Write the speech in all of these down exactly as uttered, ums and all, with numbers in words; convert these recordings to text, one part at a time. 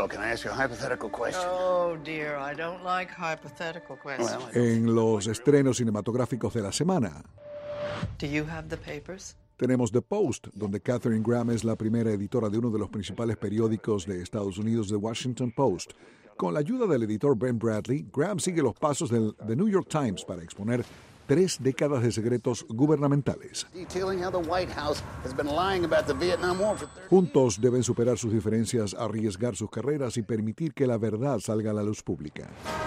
can I ask you a hypothetical question? Oh, dear, I don't like hypothetical questions. Well, I don't- En los estrenos cinematográficos de la semana, Do you have the papers? tenemos The Post, donde Katharine Graham es la primera editora de uno de los principales periódicos de Estados Unidos, The Washington Post. Con la ayuda del editor Ben Bradley, Graham sigue los pasos del The New York Times para exponer tres décadas de secretos gubernamentales. Detailing how the White House has been lying about the Vietnam War for thirty Juntos deben superar sus diferencias, arriesgar sus carreras y permitir que la verdad salga a la luz pública.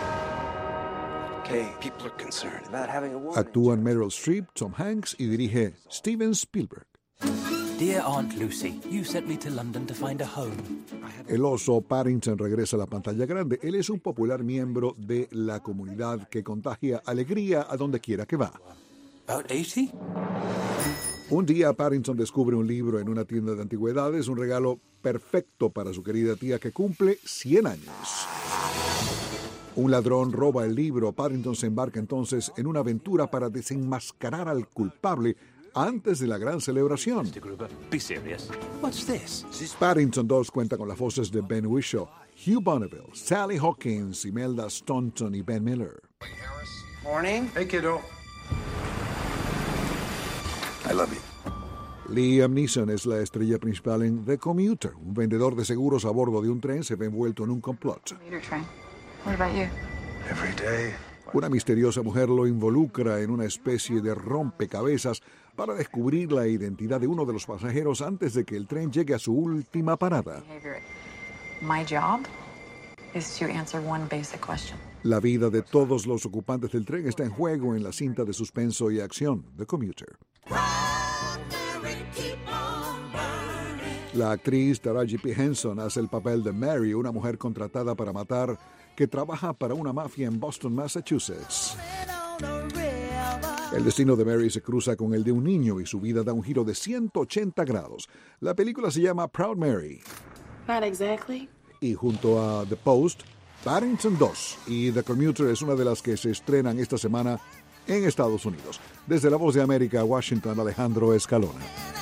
Okay, people are concerned about having a woman. Actúan Meryl Streep, Tom Hanks y dirige Steven Spielberg. Dear Aunt Lucy, you sent me to London to find a home. I have El oso Paddington regresa a la pantalla grande. Él es un popular miembro de la comunidad que contagia alegría a donde quiera que va. about eighty? Un día Paddington descubre un libro en una tienda de antigüedades, un regalo perfecto para su querida tía que cumple cien años. Un ladrón roba el libro. Paddington se embarca entonces en una aventura para desenmascarar al culpable antes de la gran celebración. Mister Gruber, be serious. What's this? Paddington dos cuenta con las voces de Ben Whishaw, Hugh Bonneville, Sally Hawkins, Imelda Staunton y Ben Miller. Morning. Hey, kiddo. I love you. Liam Neeson es la estrella principal en The Commuter. Un vendedor de seguros a bordo de un tren se ve envuelto en un complot. Commuter train. What about you? Every day. Una misteriosa mujer lo involucra en una especie de rompecabezas para descubrir la identidad de uno de los pasajeros antes de que el tren llegue a su última parada. Behavior. My job is to answer one basic question. La vida de todos los ocupantes del tren está en juego en la cinta de suspenso y acción, The Commuter. La actriz Taraji P. Henson hace el papel de Mary, una mujer contratada para matar que trabaja para una mafia en Boston, Massachusetts. El destino de Mary se cruza con el de un niño y su vida da un giro de ciento ochenta grados. La película se llama Proud Mary. Not exactly. Y junto a The Post, Paddington dos y The Commuter es una de las que se estrenan esta semana en Estados Unidos. Desde La Voz de América, Washington, Alejandro Escalona.